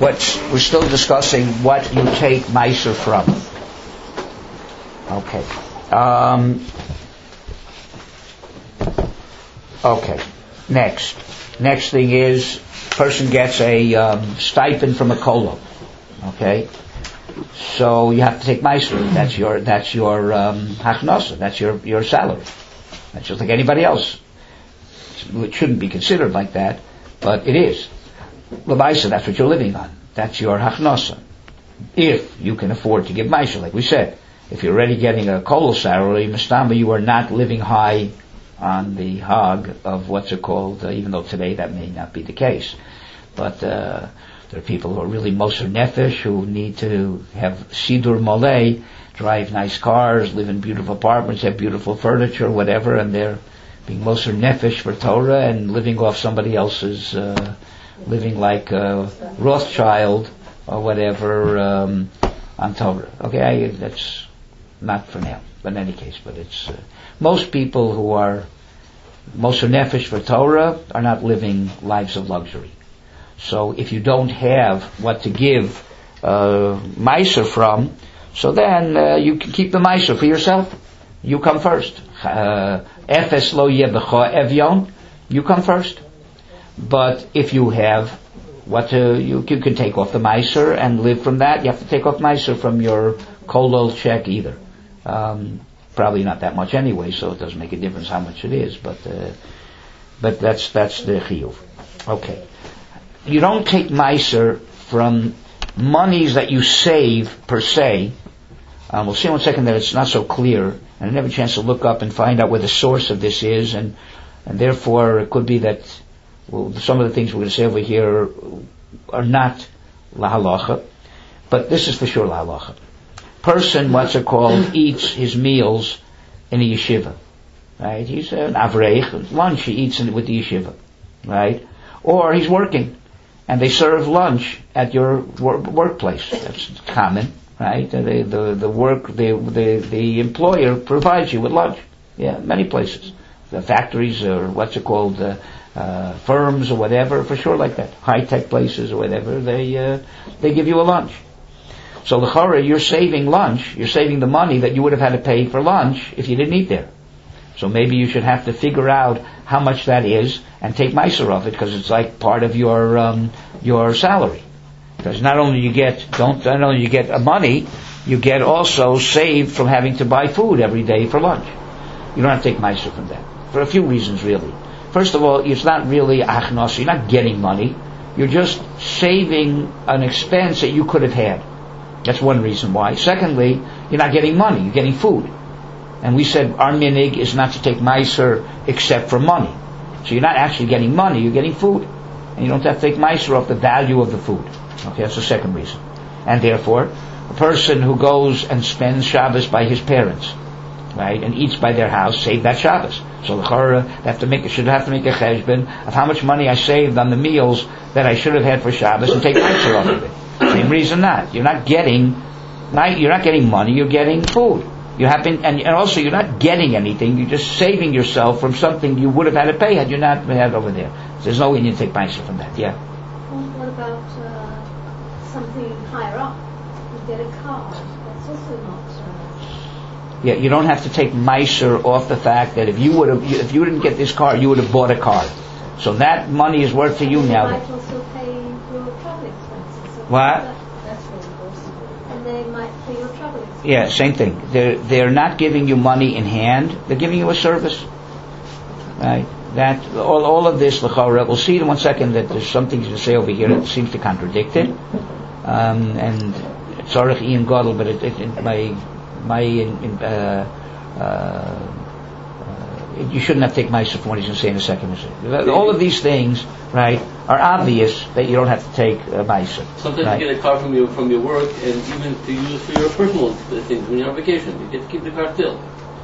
we're still discussing what you take Meiser from. Okay. Okay. Next thing is, person gets a stipend from a kolo. Okay. So you have to take Meiser. That's your hachnosa. That's your salary. That's just like anybody else. It shouldn't be considered like that, but it is. L'maisa, that's what you're living on. That's your hachnosa. If you can afford to give Meiser, like we said. If you're already getting a kolo salary, mistama, you are not living high on the hog of what's it called, even though today that may not be the case. But there are people who are really moser nefesh, who need to have sidur malay, drive nice cars, live in beautiful apartments, have beautiful furniture, whatever, and they're being moser nefesh for Torah and living off somebody else's, living like Rothschild or whatever on Torah. Okay, that's not for now, but in any case. But it's most people who are moser nefesh for Torah are not living lives of luxury. So if you don't have what to give Meiser from, so then you can keep the Meiser for yourself. You come first. Efes lo yebecha evyon. You come first. But if you have what you can take off the Meiser and live from that. You have to take off Meiser from your kolol check either. Probably not that much anyway, so it doesn't make a difference how much it is. But that's the chiyuv. Okay. You don't take Meiser from monies that you save per se. We'll see in 1 second that it's not so clear, and I didn't have a chance to look up and find out where the source of this is, and therefore it could be that some of the things we're going to say over here are not la halacha, but this is for sure la halacha. Person, what's it called, eats his meals in a yeshiva, right? He's an avreich, lunch he eats with the yeshiva, right? Or he's working, and they serve lunch at your workplace. That's common, right? The employer provides you with lunch. Yeah, many places. The factories or what's it called, firms or whatever, for sure like that. High-tech places or whatever, they give you a lunch. So l'chara, you're saving lunch, you're saving the money that you would have had to pay for lunch if you didn't eat there. So maybe you should have to figure out how much that is and take Meiser of it, because it's like part of your salary. Because not only you get money, you get also saved from having to buy food every day for lunch. You don't have to take Meiser from that for a few reasons, really. First of all, it's not really achnos. You're not getting money. You're just saving an expense that you could have had. That's one reason why. Secondly, you're not getting money. You're getting food. And we said our minig is not to take Meiser except for money. So you're not actually getting money, you're getting food. And you don't have to take Meiser off the value of the food. Okay, that's the second reason. And therefore, a person who goes and spends Shabbos by his parents, right, and eats by their house, save that Shabbos. So the Chora should have to make a cheshbon of how much money I saved on the meals that I should have had for Shabbos and take Meiser off of it. Same reason not. You're not getting money, you're getting food. You happen, and also you're not getting anything, you're just saving yourself from something you would have had to pay had you not had over there. So there's no way you take Meiser from that, yeah. Well, what about something higher up? You get a car, that's also not... Yeah, you don't have to take Meiser off the fact that if you didn't get this car, you would have bought a car. So that money is worth to you now. You might also pay your travel expenses. So what? That's really possible. And they might pay your travel expenses. Yeah, same thing. They're not giving you money in hand. They're giving you a service. Right? That all of this, l'chora, we'll see in 1 second that there's something to say over here that seems to contradict it. And tzarich Ian Godel, but you shouldn't have to take Meiser from what he's going to say in a second. All of these things, right, are obvious that you don't have to take Meiser. Sometimes right? you get a car from your work, and even to use for your personal things when you're on vacation, you get to keep the car still.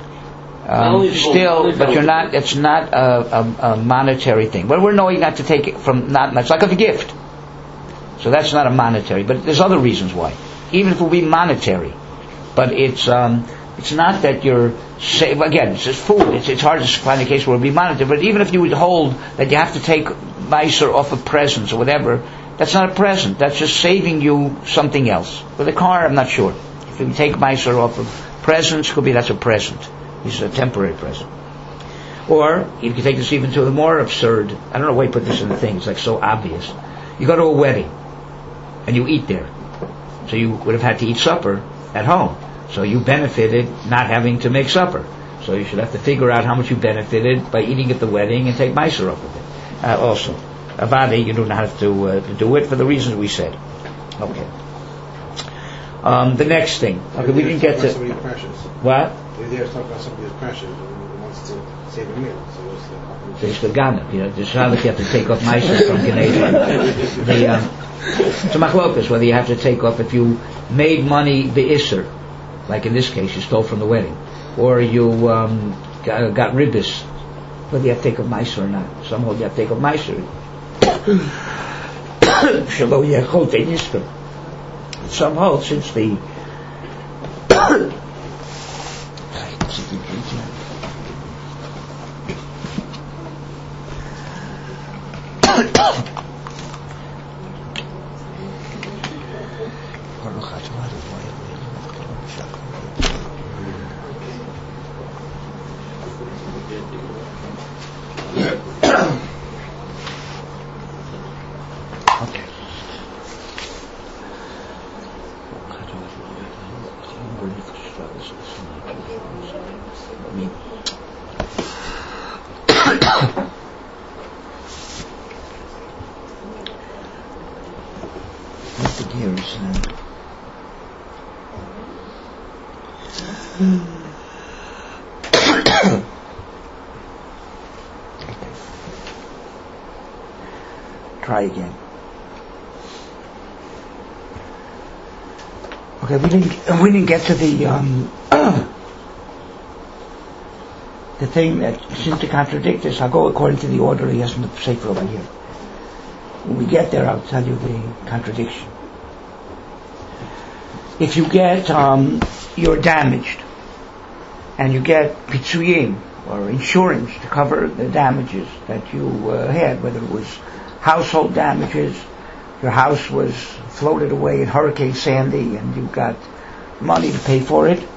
But you're not. It's not a monetary thing. But we're knowing not to take it from not much, like a gift. So that's not a monetary. But there's other reasons why. Even if it will be monetary, but it's not that you're again. It's just food. It's hard to find a case where it will be monetary. But even if you would hold that you have to take Meiser off of presents or whatever, That's not a present. That's just saving you something else. With a car, I'm not sure. If you take Meiser off of presents, could be that's a present. This is a temporary present. Or, you can take this even to the more absurd, I don't know why you put this in the thing, it's like so obvious. You go to a wedding, and you eat there. So you would have had to eat supper at home. So you benefited not having to make supper. So you should have to figure out how much you benefited by eating at the wedding and take Meiser off of it. Also, Avadi, you don't have to do it for the reasons we said. Okay. The next thing. Okay, we didn't get to... Somebody precious. What? We're there to talk about somebody who's precious and wants to save a meal. So what's the... It's the Ghana. You know, there's how that you have to take off Meiser from Canadian. It's a machlokas, whether you have to take off if you made money be'isser, like in this case, you stole from the wedding, or you got ribbis, whether you have to take off Meiser or not. Some hold you have to take off Meiser. Shalo yechol te'nisper. Some hold since the try again. Okay, we didn't get to the thing that seems to contradict this. I'll go according to the order he has in the Sefer over here. When we get there, I'll tell you the contradiction. If you get, you're damaged, and you get pitzuyim, or insurance to cover the damages that you had, whether it was household damages, your house was floated away in Hurricane Sandy, and you got money to pay for it,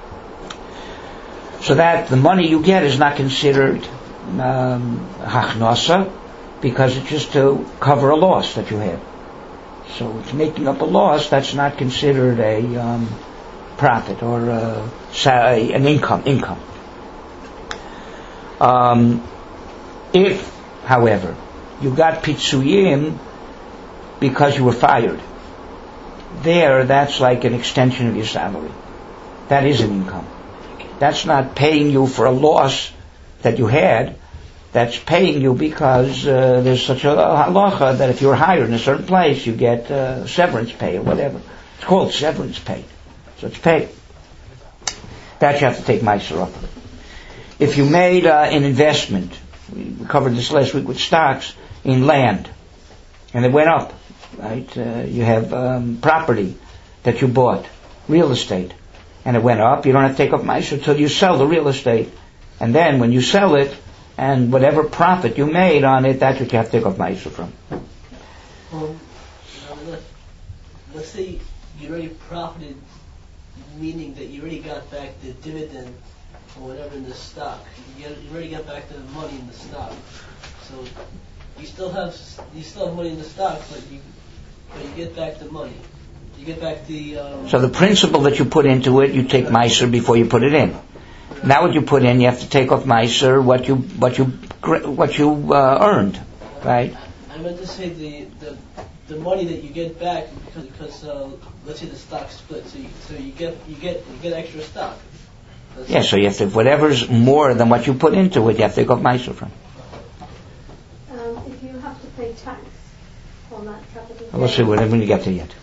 so that the money you get is not considered hachnasa, because it's just to cover a loss that you had. So it's making up a loss that's not considered a profit or an income. If, however, you got pitzuyim because you were fired, that's like an extension of your salary. That is an income. That's not paying you for a loss that you had. That's paying you because there's such a halacha that if you're hired in a certain place, you get severance pay or whatever. It's called severance pay. So it's paid. That you have to take Meiser off. If you made an investment, we covered this last week with stocks, in land, and it went up, right? You have property that you bought, real estate, and it went up. You don't have to take off Meiser until you sell the real estate. And then when you sell it, and whatever profit you made on it, that's what you have to take off Meiser from. Let's say you already profited, meaning that you already got back the dividend or whatever in the stock. You already got back the money in the stock. So you still have money in the stock, but you get back the money. You get back the. So the principle that you put into it, you take Meiser before you put it in. Now what you put in, you have to take off Meiser what you earned, right? I meant to say the money that you get back because let's say the stock split, so you get extra stock. So you have to, whatever's more than what you put into it, you have to take off Meiser from. If you have to pay tax on that capital gain. We'll see when you get to it.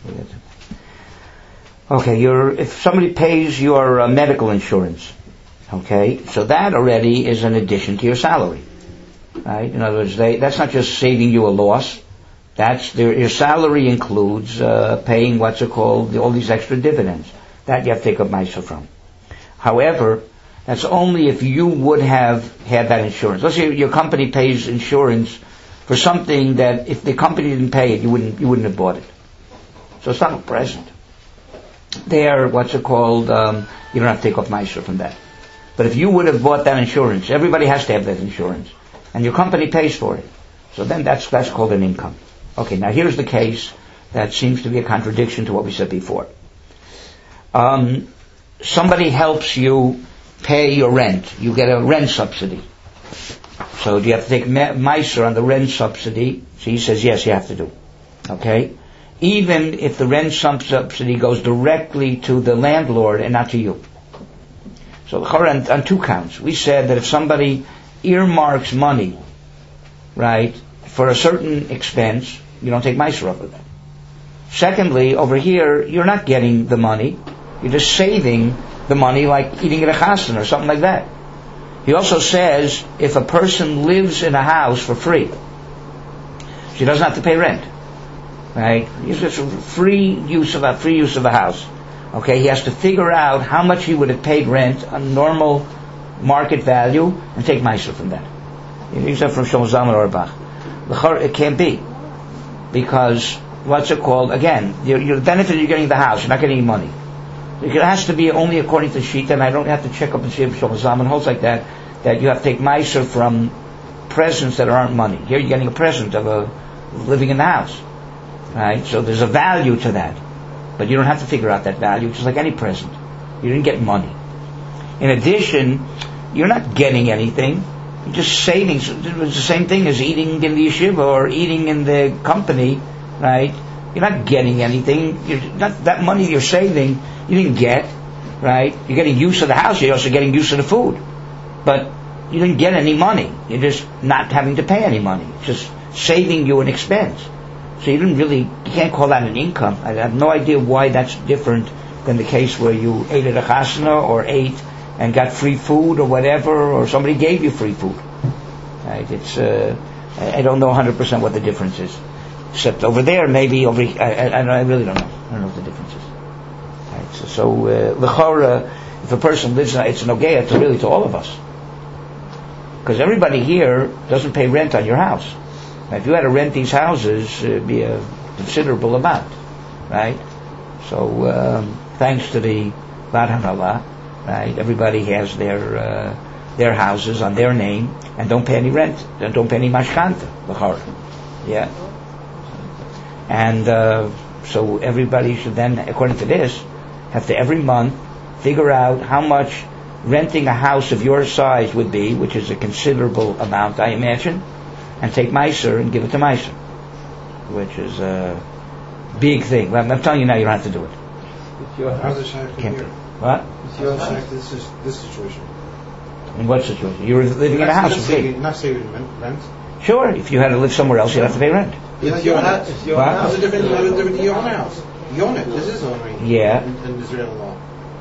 Okay, if somebody pays your medical insurance, okay, so that already is an addition to your salary, right? In other words, that's not just saving you a loss. Your salary includes paying what's called all these extra dividends. That you have to take up Meiser from. However, that's only if you would have had that insurance. Let's say your company pays insurance for something that if the company didn't pay it, you wouldn't have bought it. So it's not a present. They are what's it called? You don't have to take off Meiser from that. But if you would have bought that insurance, everybody has to have that insurance, and your company pays for it. So then that's called an income. Okay, now here's the case that seems to be a contradiction to what we said before. Somebody helps you pay your rent. You get a rent subsidy. So do you have to take Meiser on the rent subsidy? So he says, yes, you have to do. Okay? Even if the rent subsidy goes directly to the landlord and not to you. So on two counts. We said that if somebody earmarks money, right, for a certain expense, you don't take Meiser off of that. Secondly, over here, you're not getting the money. You're just saving the money like eating at a chassan or something like that. He also says if a person lives in a house for free, she doesn't have to pay rent. Right? It's just free use of a house. Okay, he has to figure out how much he would have paid rent on normal market value and take Meiser from that. He said from Shlomo Zalman Auerbach. It can't be. Because what's it called? Again, the benefit you're getting the house, you're not getting any money. It has to be only according to the sheet, and I don't have to check up and see if Shlomo Zalman holds like that you have to take Meiser from presents that aren't money. Here you're getting a present of living in the house. Right? So there's a value to that. But you don't have to figure out that value, just like any present. You didn't get money. In addition, you're not getting anything. You're just saving. It's the same thing as eating in the yeshiva or eating in the company, right? You're not getting anything. That money you're saving, you didn't get, right? You're getting use of the house. You're also getting use of the food. But you didn't get any money. You're just not having to pay any money. It's just saving you an expense. So you can't call that an income. I have no idea why that's different than the case where you ate at a chasana or ate and got free food or whatever, or somebody gave you free food. Right? It's I don't know 100% what the difference is. Except over there, maybe over. I really don't know. I don't know what the difference is. Right? So l'chora, if a person lives, it's an ogeya to all of us, because everybody here doesn't pay rent on your house. Now, if you had to rent these houses, it'd be a considerable amount, right? So, thanks to the Bad Hanala, right? Everybody has their houses on their name and don't pay any rent, don't pay any mashkanta, l'chora. Yeah. And so everybody should then, according to this, have to every month figure out how much renting a house of your size would be, which is a considerable amount, I imagine, and take Meiser and give it to Meiser, which is a big thing. I'm telling you now, you don't have to do it. How's it shaykh from here? What? It's your shaykh, this situation. In what situation? You're living in a house. Not saving rent. Sure, if you had to live somewhere else, you'd have to pay rent. It's your house. It's your house. How's it different to your own house? You own it. This is owning. Yeah. In Israeli law.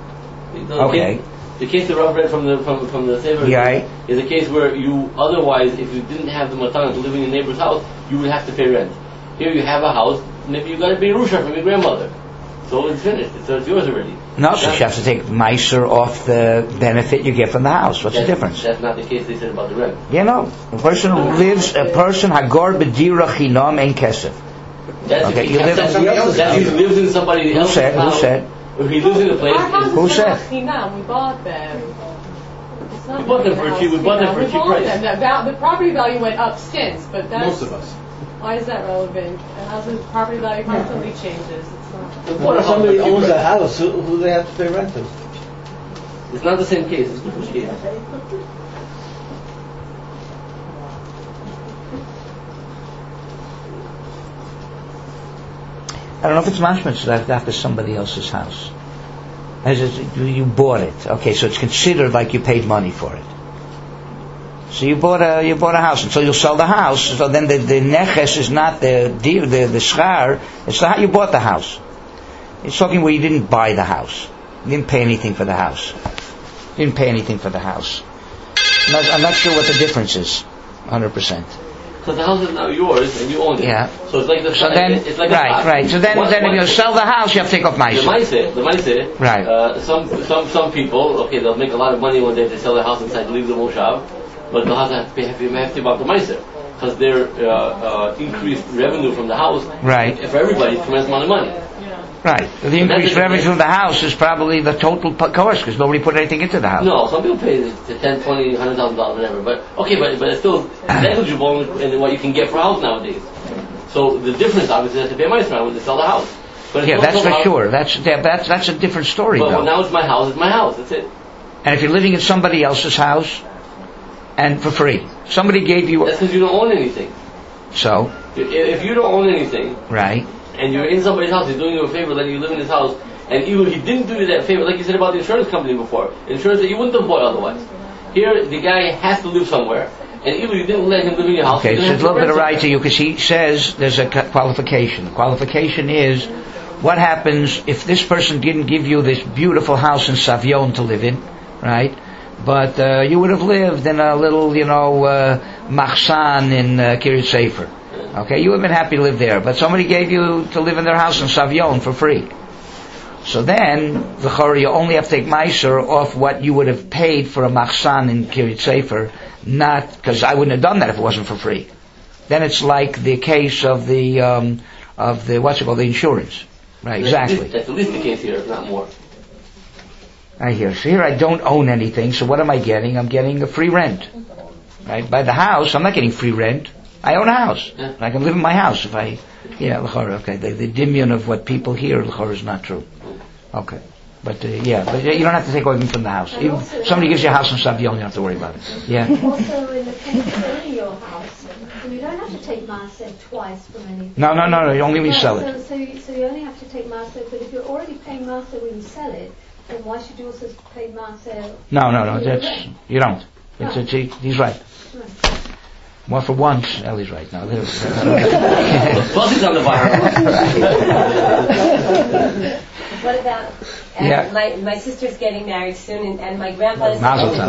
Okay. The case that Rav read from the Sefer is a case where you otherwise, if you didn't have the matana to living in a neighbor's house, you would have to pay rent. Here you have a house, maybe you got to pay Rusha from your grandmother. So it's finished. So it's yours already. No, so she has to take Meiser off the benefit you get from the house. What's the difference? That's not the case they said about the rent. You know, a person who lives, hagor b'dira chinam ein kesef. Okay, he lives in somebody else's house. Who said? He lives in a place. Who said? We bought them. We bought them for a cheap price. The property value went up since, but that's... Most of us. Why is that relevant? How's the property value constantly changes? It's not... What if somebody owns a house, who do they have to pay rent to? It's not the same case, it's a different case. I don't know if it's mashmah that after somebody else's house. As you bought it. Okay, so it's considered like you paid money for it. So you bought a house, and so you'll sell the house. So then the neches is not the schar. It's you bought the house. It's talking where you didn't buy the house. You didn't pay anything for the house. You didn't pay anything for the house. I'm not sure what the difference is. 100%. So the house is now yours and you own it. Yeah. So it's like the it's like right. So then if you sell the house, you have to take off Meiser. The Meiser. Right. Some people, okay, they'll make a lot of money when they sell their house inside, leave the moshav, but they'll have to pay about the Meiser. because their increased revenue from the house, right, for everybody, it's a tremendous amount of money. Right. The increased revenue from the house is probably the total cost because nobody put anything into the house. No, some people pay $10, $20, $100,000, whatever. But it's still negligible in what you can get for a house nowadays. So the difference, obviously, is to pay my son when they sell the house. But yeah, that's for sure. That's a different story. But though. Now it's my house. It's my house. That's it. And if you're living in somebody else's house, and for free, somebody gave you. That's because you don't own anything. So. If you don't own anything. Right. And you're in somebody's house, he's doing you a favor, letting you live in his house, and even if he didn't do you that favor, like you said about the insurance company before, insurance that you wouldn't have bought otherwise. Here, the guy has to live somewhere, and even if you didn't let him live in your house, okay, so there's a little bit of right to you, because he says there's a qualification. The qualification is, what happens if this person didn't give you this beautiful house in Savion to live in, right? But you would have lived in a little, machsan in Kiryat Sefer. Okay, you would have been happy to live there, but somebody gave you to live in their house in Savion for free. So then, you only have to take Meiser off what you would have paid for a machsan in Kiryat Sefer, not, because I wouldn't have done that if it wasn't for free. Then it's like the case of the the insurance. Right, exactly. That's at least the case here, if not more. I hear. So here I don't own anything, so what am I getting? I'm getting a free rent. Right? By the house, I'm not getting free rent. I own a house. Yeah. I can live in my house if I... Yeah, l'chora, okay. The dimion of what people hear, l'chora, is not true. Okay. But you don't have to take anything from the house. Even somebody gives you a house in Savion, you don't have to worry about it. Yeah? Also, in the case of owning your house, you don't have to take Maaser twice from anything. No, only when you sell it. So you only have to take Maaser, but if you're already paying Maaser when you sell it, then why should you also pay Maaser? No, you don't. He's right. Well, for once, Ellie's right now. Buzzing's on the fire. What about my sister's getting married soon, and my grandpa's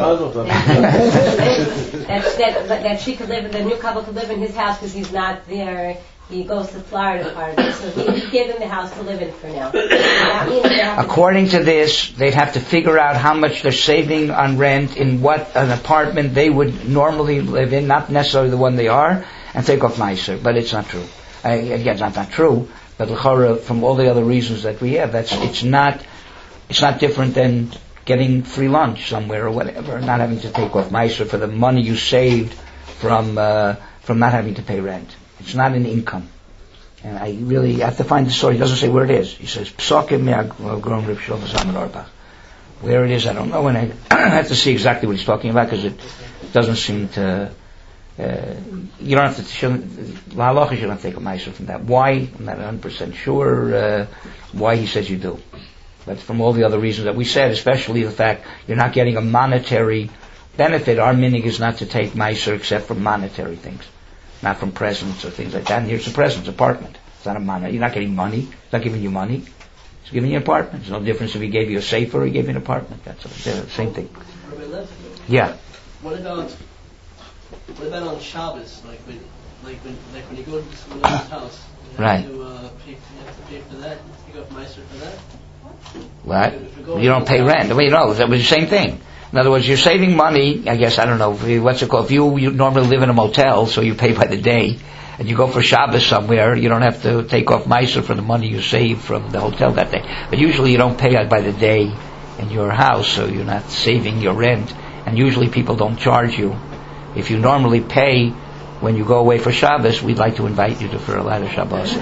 that she could live, the new couple could live in his house because he's not there. He goes to Florida part of it, so he gave him the house to live in for now. According to this, they'd have to figure out how much they're saving on rent in what an apartment they would normally live in, not necessarily the one they are, and take off Meiser. But it's not true. Again, it's not true. But l'chora, from all the other reasons that we have, it's not different than getting free lunch somewhere or whatever, not having to take off Meiser for the money you saved from not having to pay rent. It's not an income. And I really have to find the story. He doesn't say where it is. He says, Psokim Me'agron Reb Shlomo Zalman Auerbach. Where it is, I don't know. And I have to see exactly what he's talking about because it doesn't seem to... you don't have to... L'halachah, you don't have to take a meiser from that. Why? I'm not 100% sure why he says you do. But from all the other reasons that we said, especially the fact you're not getting a monetary benefit. Our minig is not to take meiser except for monetary things. Not from presents or things like that. And here's the presents, apartment. It's not a mana. You're not getting money. It's not giving you money. It's giving you an apartment. There's no difference if he gave you a safe or he gave you an apartment. That's the same thing. Yeah. What about on Shabbos? Like when you go to someone's house, you have to pay for that. You go up Meiser for that. What? You don't pay rent. That was the same thing. In other words, you're saving money, I guess, I don't know, what's it called? If you normally live in a motel, so you pay by the day, and you go for Shabbos somewhere, you don't have to take off Meiser for the money you save from the hotel that day. But usually you don't pay by the day in your house, so you're not saving your rent. And usually people don't charge you. If you normally pay when you go away for Shabbos, we'd like to invite you for a lot of Shabbos.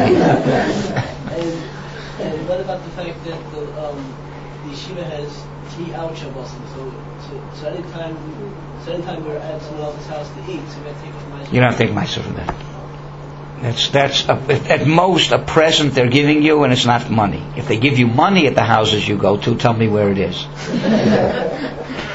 And what about the fact that the yeshiva has 3 hour Shabbos, so anytime we're at someone else's house to eat, so we have to take off Meiser. You don't have to take Meiser from that. That's at most a present they're giving you, and it's not money. If they give you money at the houses you go to, tell me where it is.